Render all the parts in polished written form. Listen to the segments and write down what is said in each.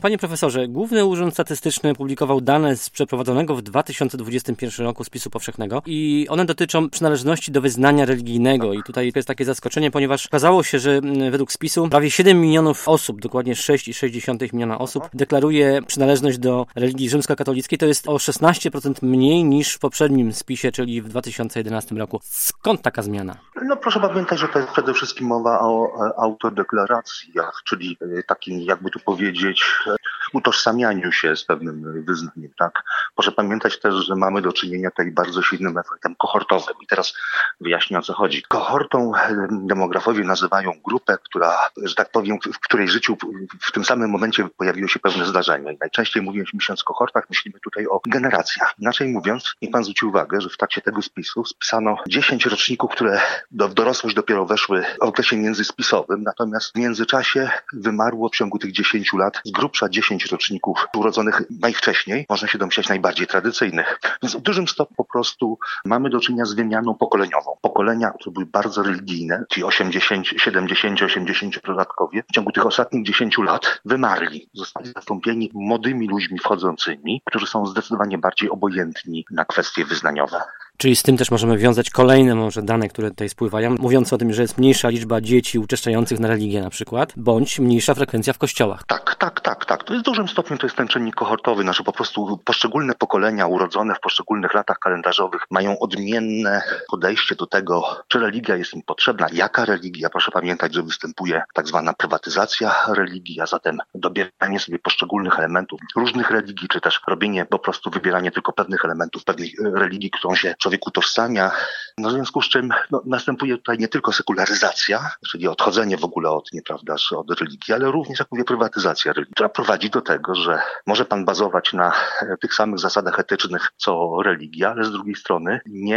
Panie profesorze, Główny Urząd Statystyczny publikował dane z przeprowadzonego w 2021 roku spisu powszechnego i one dotyczą przynależności do wyznania religijnego. I tutaj jest takie zaskoczenie, ponieważ okazało się, że według spisu prawie 7 milionów osób, dokładnie 6,6 miliona osób, deklaruje przynależność do religii rzymskokatolickiej. To jest o 16% mniej niż w poprzednim spisie, czyli w 2011 roku. Skąd taka zmiana? No proszę pamiętać, że to jest przede wszystkim mowa o autodeklaracjach, czyli takim, jakby tu powiedzieć, utożsamianiu się z pewnym wyznaniem, tak? Proszę pamiętać też, że mamy do czynienia tutaj bardzo silnym efektem kohortowym. I teraz wyjaśnię, o co chodzi. Kohortą demografowie nazywają grupę, która, że tak powiem, w której życiu w tym samym momencie pojawiło się pewne zdarzenie. I najczęściej mówiąc o kohortach, myślimy tutaj o generacjach. Inaczej mówiąc, niech pan zwróci uwagę, że w trakcie tego spisu spisano 10 roczników, które w dorosłość dopiero weszły w okresie międzyspisowym, natomiast w międzyczasie wymarło w ciągu tych 10 lat z grubsza 10 roczników urodzonych najwcześniej, można się domyślać najbardziej tradycyjnych. Więc w dużym stopniu po prostu mamy do czynienia z wymianą pokoleniową. Pokolenia, które były bardzo religijne, ci 80, 70, 80-latkowie, w ciągu tych ostatnich 10 lat wymarli. Zostali zastąpieni młodymi ludźmi wchodzącymi, którzy są zdecydowanie bardziej obojętni na kwestie wyznaniowe. Czyli z tym też możemy wiązać kolejne może dane, które tutaj spływają, mówiące o tym, że jest mniejsza liczba dzieci uczęszczających na religię na przykład, bądź mniejsza frekwencja w kościołach. Tak. To jest w dużym stopniu to jest ten czynnik kohortowy, że po prostu poszczególne pokolenia urodzone w poszczególnych latach kalendarzowych mają odmienne podejście do tego, czy religia jest im potrzebna, jaka religia. Proszę pamiętać, że występuje tak zwana prywatyzacja religii, a zatem dobieranie sobie poszczególnych elementów różnych religii, czy też robienie po prostu wybieranie tylko pewnych elementów pewnej religii, którą się człowiek utożsamia. No w związku z czym następuje tutaj nie tylko sekularyzacja, czyli odchodzenie w ogóle od religii, ale również, jak mówię, prywatyzacja religii, która prowadzi do tego, że może pan bazować na tych samych zasadach etycznych, co religia, ale z drugiej strony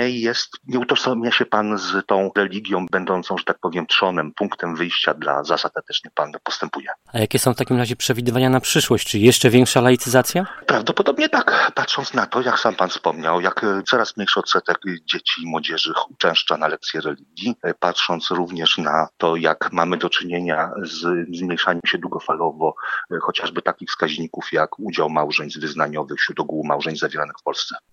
nie utożsamia się pan z tą religią będącą, że tak powiem, trzonem, punktem wyjścia dla zasad etycznych pan postępuje. A jakie są w takim razie przewidywania na przyszłość? Czy jeszcze większa laicyzacja? Prawdopodobnie tak. Patrząc na to, jak sam pan wspomniał, jak coraz mniejszy odsetek dzieci i młodzieży uczęszcza na lekcje religii, patrząc również na to, jak mamy do czynienia z zmniejszaniem się długofalowo chociażby takich wskaźników jak udział małżeństw wyznaniowych wśród ogółu małżeństw zawieranych w Polsce.